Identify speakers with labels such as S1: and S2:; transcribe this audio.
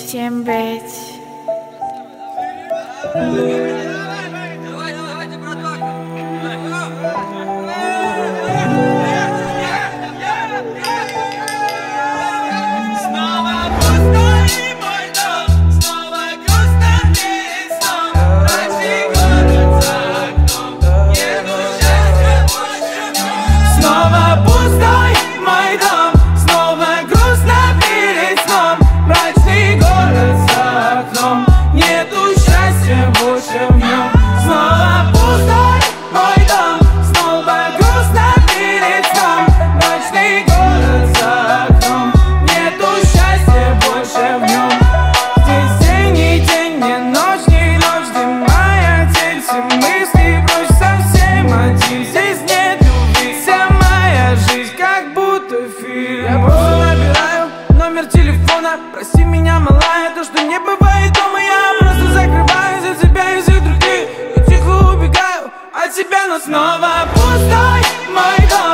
S1: всем быть.
S2: Давайте, браток! Снова пустой мой дом, снова грустно перед сном. Ночный город за окном, нету счастья больше в нем. Снова пустой мой дом, снова грустно перед сном. Мрачный город за окном, нету счастья больше в нем. Снова пустой мой дом, снова грустно перед сном. Мрачный город за окном, нету счастья больше в нем. Здесь день не день, не ночь, ты моя тень. Все мысли прочь, совсем один. Здесь нет любви, вся моя жизнь как будто фильм. Я просто набираю номер телефона. Прости меня, малая, то, что не бывает дома. Я просто закрываю за тебя и всех других и тихо убегаю от тебя, но снова пустой мой дом.